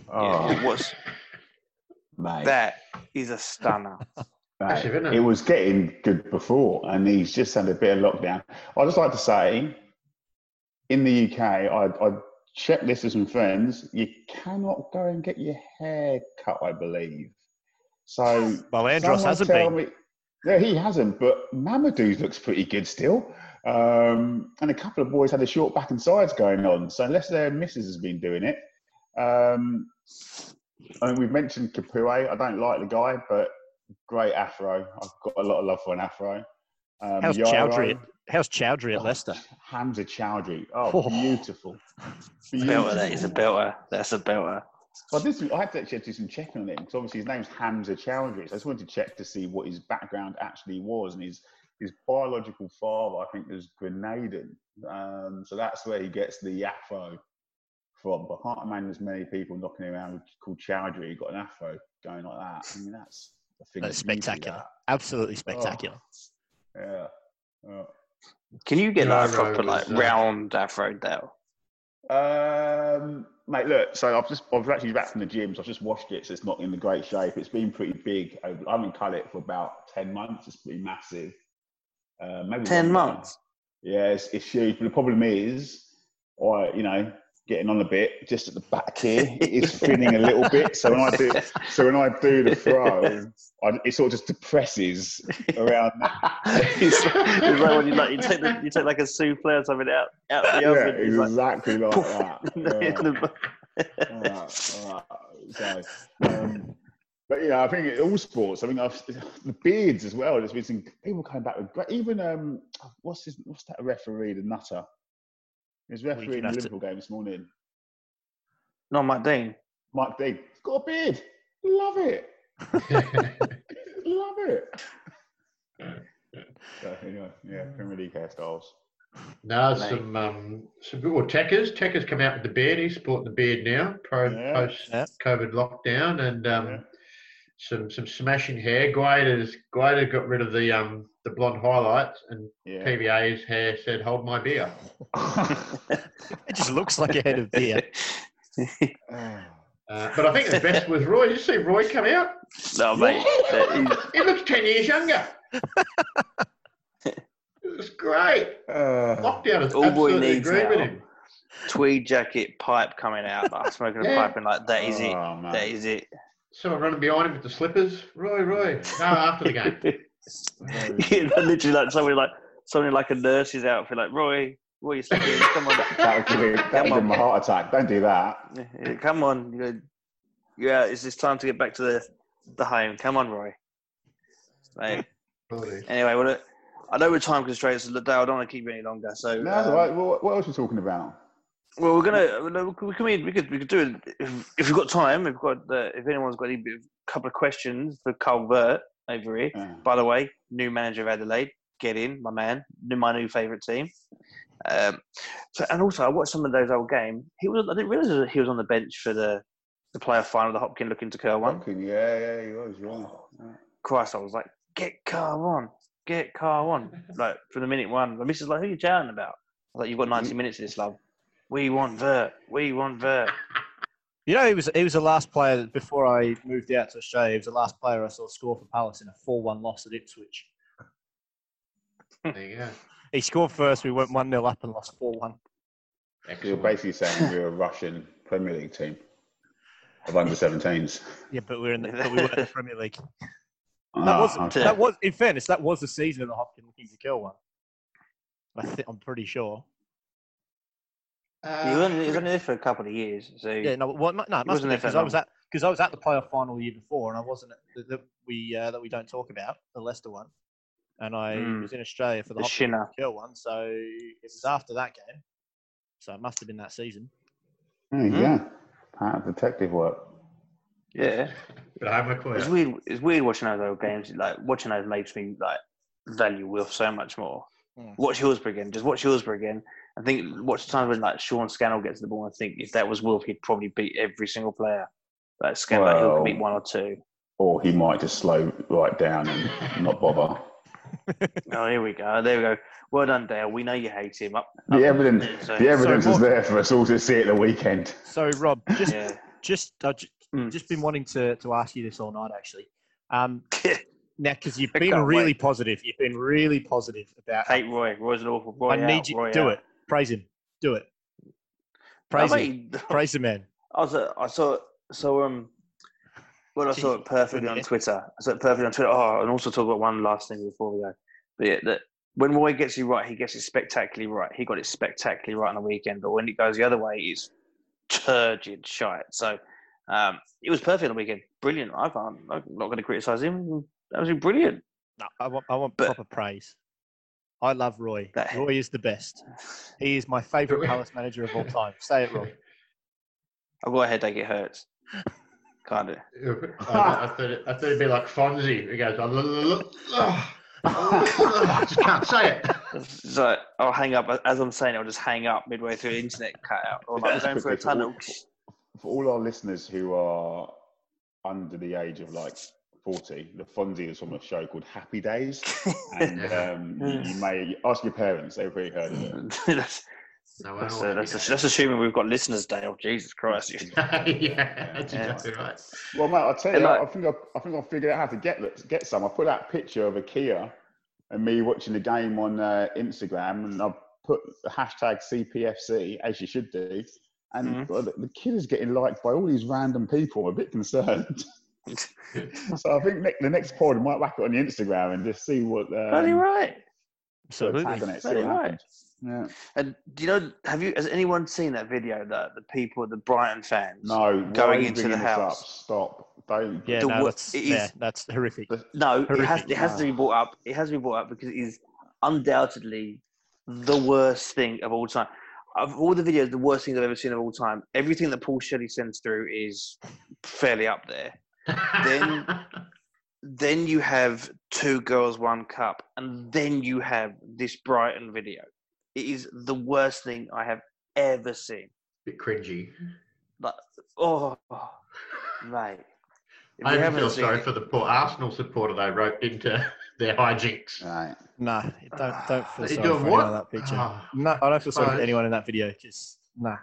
That is a stunner. It was getting good before, and he's just had a bit of lockdown. I'd just like to say, in the UK, I checked this with some friends. You cannot go and get your hair cut, I believe. So, well, Andros hasn't been. Yeah, he hasn't, but Mamadou looks pretty good still. And a couple of boys had the short back and sides going on. So unless their missus has been doing it. I mean, we've mentioned Capoue. I don't like the guy, but great afro. I've got a lot of love for an afro. How's Chowdhury at Leicester? Hamza Chowdhury. Oh, beautiful. Belter, that is a belter. That's a belter. Well, I had to actually do some checking on him because obviously his name's Hamza Chowdhury. So I just wanted to check to see what his background actually was. And his biological father, I think, was Grenadian. So that's where he gets the afro from. But I can't imagine there's many people knocking around called Chowdhury got an afro going like that. I mean, that's That's spectacular. Absolutely spectacular. Yeah. Can you get like a proper round afro, Dale? Mate, look. So I've actually back from the gym. So I've just washed it, so it's not in the great shape. It's been pretty big. I haven't cut it for about 10 months. It's pretty massive. Maybe 10 months. Yeah, it's huge. But the problem is, getting on a bit just at the back here, it is thinning a little bit. So when I do the throw, it sort of just depresses around that. It's like when you take like a souffle or something out the oven. Yeah, exactly like that. But I think all sports. I mean, the beards as well. There's been some people coming back with great. Even what's that referee, the nutter? He was refereeing the Liverpool game this morning. No, Mike Dean. Mike Dean. He's got a beard. Love it. Love it. So anyway, Premier League hairstyles. No, some good. Well, Tekker's come out with the beard. He's sporting the beard now, post-COVID lockdown, and some smashing hair. Guaida got rid of the blonde highlights, and PVA's hair said, "Hold my beer." It just looks like a head of beer. But I think the best was Roy. Did you see Roy come out? No, mate. He looks 10 years younger. It was great. Lockdown is absolutely agree with him. Tweed jacket, pipe coming out, smoking a pipe, and like that is it. Man. That is it. Someone running behind him with the slippers. Roy. No, after the game. Literally like somebody like a nurse's outfit, like Roy, you slipping? Come on. That would give him a heart attack. Don't do that. Yeah, come on. It's time to get back to the home. Come on, Roy. Mate. Anyway, I know we're time constraints, so I don't want to keep it any longer. So no, that's all right. What else are we talking about? Well, we could do it if we've got time. If anyone's got a couple of questions for Carl Vert over here. By the way, new manager of Adelaide, get in, my man, my new favourite team. And also, I watched some of those old games. I didn't realise that he was on the bench for the playoff final, the Hopkin looking to curl one. Hopkin, yeah, he was. Yeah. Christ, I was like, get Carl on. Like from the minute one, the missus like, who are you chatting about? I was like, you've got 90 minutes of this, love. We want Vert. He was the last player before I moved out to Australia. He was the last player I saw score for Palace in a 4-1 loss at Ipswich. There you go. He scored first. We went 1-0 up and lost 4-1. You're basically saying we're a Russian Premier League team of under-17s. Yeah, but we were in the Premier League. That was, in fairness, that was the season of the Hopkins looking to kill one. I'm pretty sure. He was only there for a couple of years. So yeah, no, it must be because I was at the playoff final the year before, and I wasn't that we don't talk about the Leicester one, and I was in Australia for the Hopkins kill one. So it was after that game. So it must have been that season. Yeah, part of detective work. Yeah. But I'm a queer. It's weird watching those old games. Like watching those makes me like value Wilf so much more. Watch Hillsborough again. Just watch Hillsborough again. I think watch the times when like Sean Scannell gets the ball. I think if that was Wilf, he'd probably beat every single player. Like Scannell, he'll beat one or two. Or he might just slow right down and not bother. Oh, here we go. There we go. Well done, Dale. We know you hate him. The evidence is there for us all to see at the weekend. So, Rob, just been wanting to ask you this all night, actually. Now, because you've been really positive. You've been really positive about... Hate Roy. Roy's an awful boy. I need you to do it. Praise him. Do it. Praise him. Praise the man. I saw it perfectly on Twitter. Oh, and also talk about one last thing before we go. But yeah, that when Roy gets you right, he gets it spectacularly right. He got it spectacularly right on the weekend. But when it goes the other way, it's turgid shite. So it was perfect on the weekend. Brilliant. I'm not going to criticise him. That was brilliant. No, I want proper praise. I love Roy. Roy is the best. He is my favourite Palace manager of all time. Say it, Roy. I've got a headache. It hurts. Can't do. I thought it'd be like Fonzie. He goes, I just can't say it. So I'll hang up as I'm saying. I'll just hang up midway through the internet cut out. Or like going for a tunnel. For all our listeners who are under the age of like 40. The Fonzie is from a show called Happy Days, and you may ask your parents; they've really heard of it. That's assuming we've got listeners, Dale. Jesus Christ! That's exactly right. Well, mate, I'll tell you, I think I figured out how to get some. I put out a picture of a Kia and me watching the game on Instagram, and I put the hashtag CPFC, as you should do. And the kid is getting liked by all these random people. I'm a bit concerned. So I think the next pod, I might whack it on the Instagram and just see what. Bloody right. Absolutely. Bloody right. Yeah. And do you know? Has anyone seen that video that the people, the Brighton fans, going into the house? Stop! Don't. Yeah, that's horrific. It has to be brought up. It has to be brought up because it is undoubtedly the worst thing of all time. Of all the videos, the worst thing I've ever seen of all time. Everything that Paul Shelley sends through is fairly up there. Then you have 2 Girls, 1 Cup, and then you have this Brighton video. It is the worst thing I have ever seen. Bit cringy. Like, mate. I even feel sorry for the poor Arsenal supporter they roped into their hijinks. Right. No, don't feel sorry for anyone in that picture. No, I don't feel sorry for anyone in that video. Not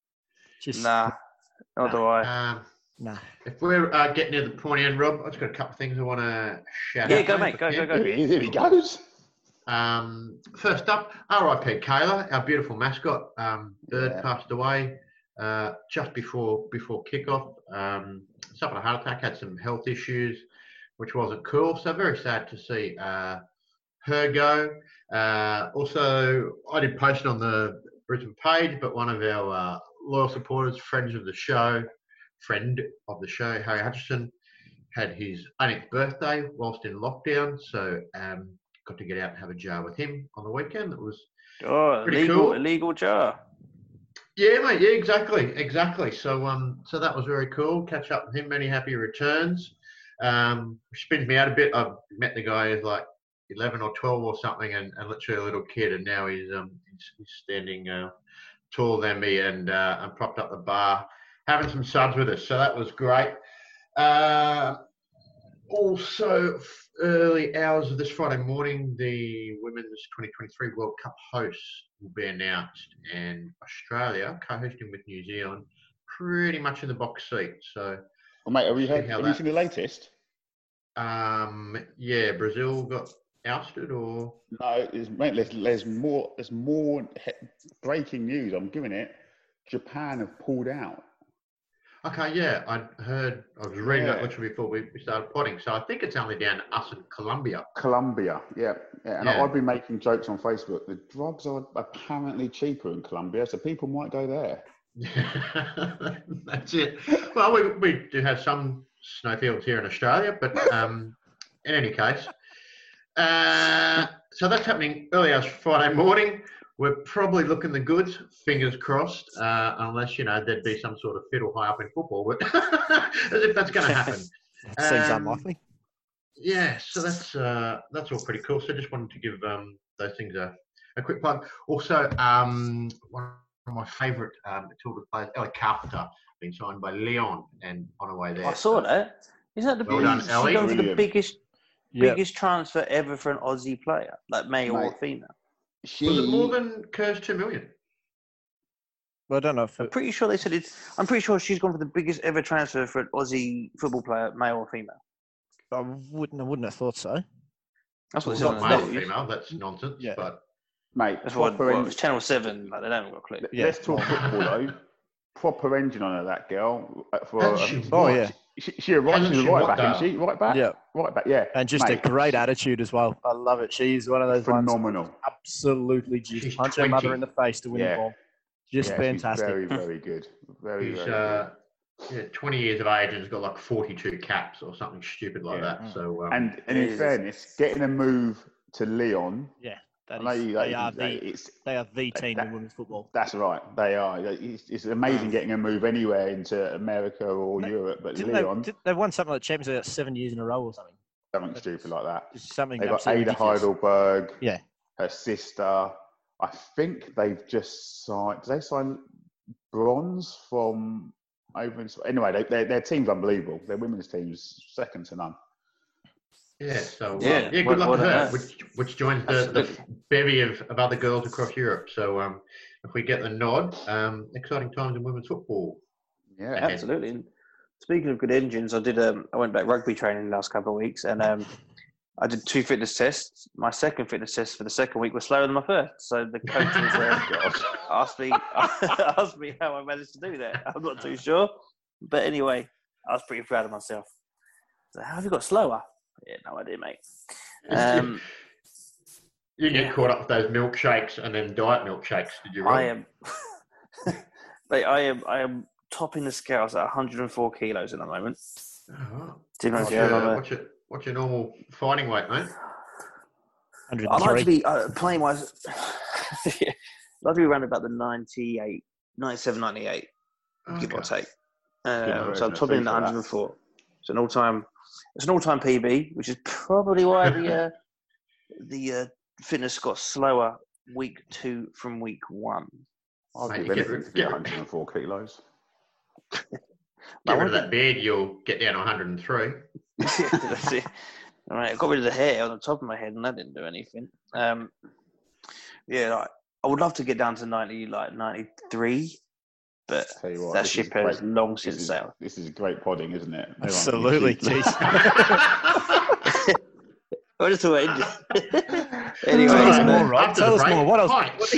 do I. Nah. If we're getting near the pointy end, Rob, I've just got a couple of things I want to shout out. Yeah, go, mate. Go. Here he goes. First up, R.I.P. Kayla, our beautiful mascot. Bird passed away just before kickoff. Suffered a heart attack, had some health issues, which wasn't cool. So very sad to see her go. Also, I did post it on the Brisbane page, but one of our loyal supporters, friend of the show, Harry Hutchison, had his 18th birthday whilst in lockdown. So got to get out and have a jar with him on the weekend. It was pretty cool. Illegal jar. Yeah, mate. Yeah, exactly. So so that was very cool. Catch up with him. Many happy returns. Which spins me out a bit. I've met the guy who's like 11 or 12 or something, and literally a little kid, and now he's standing taller than me and propped up the bar, having some suds with us. So that was great. Also, early hours of this Friday morning, the Women's 2023 World Cup hosts will be announced, and Australia, co-hosting with New Zealand, pretty much in the box seat. So, well, mate, have you seen the latest? Yeah, Brazil got ousted, or no? There's more breaking news. I'm giving it. Japan have pulled out. Okay, yeah, I was reading that literally before we started potting, so I think it's only down to us in Colombia. Yeah. And I've been making jokes on Facebook. The drugs are apparently cheaper in Colombia, so people might go there. That's it. Well, we do have some snowfields here in Australia, but in any case, so that's happening early hours Friday morning. We're probably looking the goods, fingers crossed, unless, there'd be some sort of fiddle high up in football, but as if that's going to happen. Seems unlikely. Yeah, so that's all pretty cool. So just wanted to give those things a quick plug. Also, one of my favourite Matilda players, Ellie Carpenter, being signed by Lyon and on her way there. I saw that. Isn't that the biggest transfer ever for an Aussie player, like male or female? Was it more than Kerr's 2 million? Well, I don't know. I'm pretty sure they said it's. I'm pretty sure she's gone for the biggest ever transfer for an Aussie football player, male or female. I wouldn't have thought so. That's what it's not male or female. That's nonsense. Yeah. But mate, that's what it's Channel 7. Like, they don't have a clue. Yeah. Let's talk football though. Proper engine on her, that girl. Yeah. She's a right back, isn't she? Right back? Yeah. Right back, yeah. And just a great attitude as well. I love it. She's one of those phenomenal. Absolutely just punch her mother in the face to win the ball. Just fantastic. She's very, very good. Very, she's, very good. 20 years of age and has got like 42 caps or something stupid like that. So and in fairness, getting a move to Lyon. Yeah. They are the team in women's football. That's right. They are. It's amazing getting a move anywhere into America or Europe, but Lyon. They've won something like Champions League 7 years in a row or something. Something stupid like that. Something they've got Ada Heidelberg. Yeah. Her sister. I think they've just signed. Did they sign Bronze from over? Anyway, their team's unbelievable. Their women's team's second to none. Yeah, so good luck to her, which joins the bevy of other girls across Europe. So if we get the nod, exciting times in women's football. Yeah, absolutely. And speaking of good engines, I went back rugby training the last couple of weeks, and I did 2 fitness tests. My second fitness test for the second week was slower than my first. So the coach asked me how I managed to do that. I'm not too sure, but anyway, I was pretty proud of myself. So how have you got slower? Yeah, no idea, mate. You get caught up with those milkshakes and then diet milkshakes, did you? Right? I am topping the scales at 104 kilos at the moment. Oh, what's your normal fighting weight, mate? 103. I like to be playing wise. I'd like to be around about the 98, 97, 98, give or take. So I'm topping in the 104. It's an all-time PB, which is probably why the fitness got slower week 2 from week 1. I'll give anything to get 104 kilos. Get rid of that beard, you'll get down to 103. That's it. All right, I got rid of the hair on the top of my head, and that didn't do anything. I would love to get down to 93, but that ship has long since sailed. This is great podding, isn't it? Absolutely, jeez. I just thought anyway, tell us more, Rob. Tell us more. What else?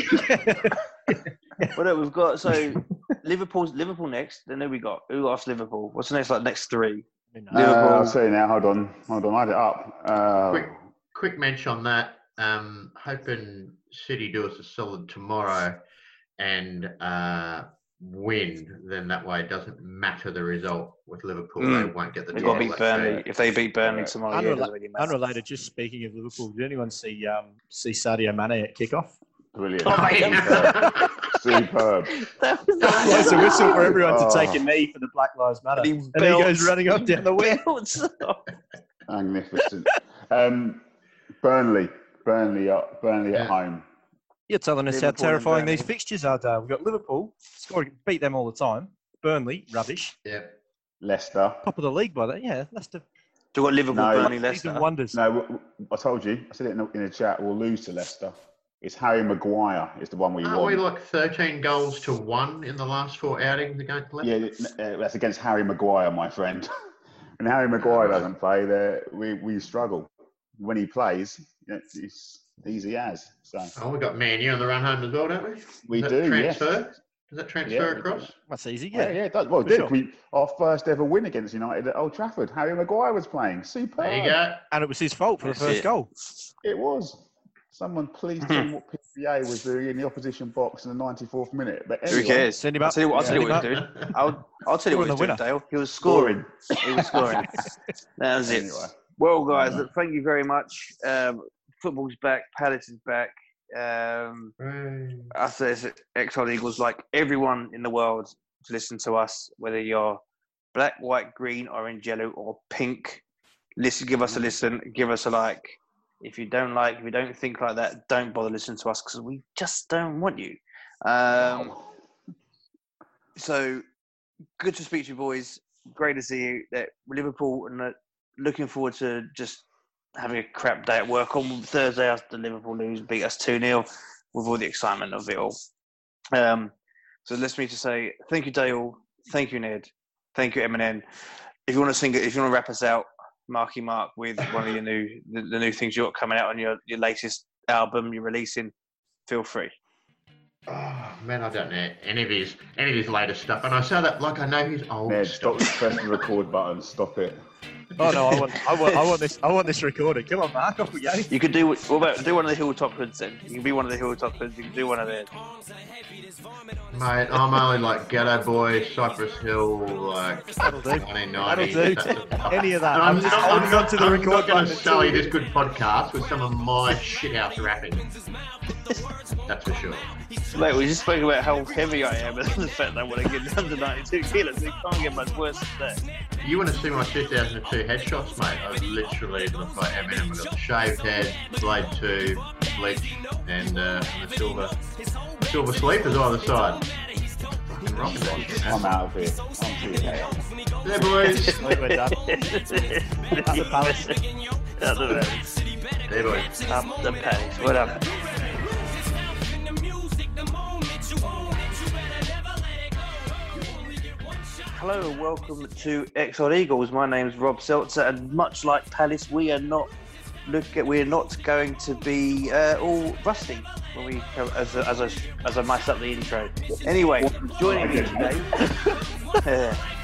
Well, we've got Liverpool next. Then who we got? Who after Liverpool? What's the next 3? I'll say now. Hold on. I had it up. Quick mention on that. Hoping City do us a solid tomorrow and win. Then that way it doesn't matter the result with Liverpool. They won't get the. They've got to beat Burnley. If they beat Burnley tomorrow, unrelated. Just speaking of Liverpool, did anyone see Sadio Mane at kickoff? Brilliant. Superb. It's a whistle for everyone to take a knee for the Black Lives Matter. And he goes running up down the wing. Magnificent. Burnley at home. You're telling us Liverpool how terrifying these fixtures are, Dale. We've got Liverpool, beat them all the time. Burnley, rubbish. Yeah. Leicester. Top of the league by that, yeah. Leicester. So we've got Liverpool, Burnley, Leicester. Wonders. No, I told you. I said it in the chat. We'll lose to Leicester. It's Harry Maguire is the one we want. Are we like 13 goals to 1 in the last 4 outings against Leicester? Yeah, that's against Harry Maguire, my friend. When Harry Maguire doesn't play, we struggle. When he plays, it's easy as. So. We got Man U on the run home as well, don't we? We do, transfer? Yes. Does that transfer across? That's easy, yeah. Yeah, it does. Well, sure. Our first ever win against United at Old Trafford. Harry Maguire was playing. Superb. There you go. And it was his fault for the first goal. It was. Someone please tell me what PPA was doing in the opposition box in the 94th minute. But anyway, who cares? Send him up. I'll tell you what he was doing. I'll tell you what he was doing, Dale. He was scoring. That was it. Anyway. Well, guys, thank you very much. Football's back. Palace is back. Us as Exile Eagles, like everyone in the world to listen to us, whether you're black, white, green, orange, yellow, or pink. Listen, give us a listen. Give us a like. If you don't think like that, don't bother listening to us because we just don't want you. So good to speak to you, boys. Great to see you at Liverpool, and looking forward to just having a crap day at work on Thursday after Liverpool beat us 2-0 with all the excitement of it all. So let's me to say thank you, Dale. Thank you, Ned. Thank you, Eminem. If you want to wrap us out, Marky Mark, with one of your the new things you've got coming out on your latest album you're releasing, feel free. Oh man, I don't know any of his latest stuff, and I say that like I know his old stuff. Stop pressing the record button. Stop it. Oh no, I want this recorded. Come on, Mark, off we go. You could do one of the Hilltop Hoods then. You can be one of the Hilltop Hoods. You can do one of theirs. Mate, I'm only like Ghetto Boy, Cypress Hill, like 1990. That'll do. Any of that. I'm just holding on to the record button. I'm not going to sully this good podcast with some of my shithouse rapping. That's for sure. Mate, we just spoke about how heavy I am and the fact that I want to get down to 92 kilos. It can't get much worse than that. You want to see my 2002 headshots, mate? I literally look like Eminem. I've got the shaved head, Blade 2, bleach, and the silver sleepers either side. Fucking rocking that shit, man. I'm out of here. I'm too there, boys. We're done. At the Palace. Up the Paddies. Hey, boys. Up the Paddies. What up? Hello and welcome to Exxon Eagles. My name's Rob Seltzer, and much like Palace, we are not going to be all rusty when we as I mess up the intro. Anyway, joining me today.